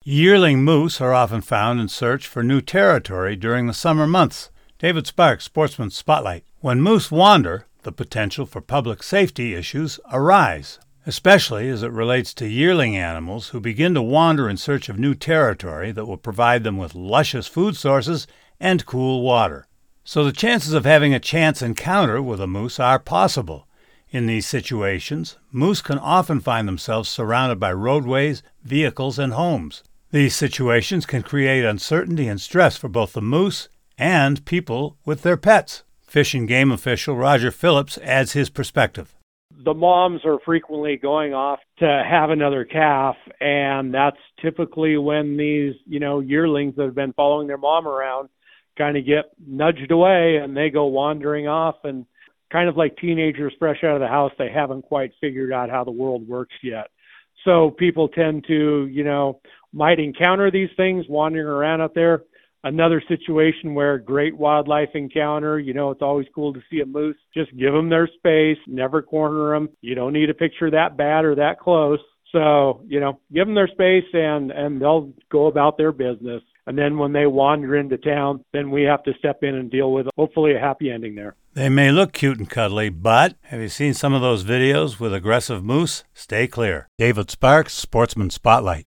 Yearling moose are often found in search for new territory during the summer months. David Sparks, Sportsman Spotlight. When moose wander, the potential for public safety issues arise, especially as it relates to yearling animals who begin to wander in search of new territory that will provide them with luscious food sources and cool water. So the chances of having a chance encounter with a moose are possible. In these situations, moose can often find themselves surrounded by roadways, vehicles, and homes. These situations can create uncertainty and stress for both the moose and people with their pets. Fish and Game official Roger Phillips adds his perspective. The moms are frequently going off to have another calf, and that's typically when these, yearlings that have been following their mom around kind of get nudged away and they go wandering off, and kind of like teenagers fresh out of the house, they haven't quite figured out how the world works yet. So people tend to, might encounter these things wandering around out there. Another situation where great wildlife encounter, it's always cool to see a moose. Just give them their space, never corner them. You don't need a picture that bad or that close. So, give them their space and they'll go about their business. And then when they wander into town, then we have to step in and deal with hopefully a happy ending there. They may look cute and cuddly, but have you seen some of those videos with aggressive moose? Stay clear. David Sparks, Sportsman Spotlight.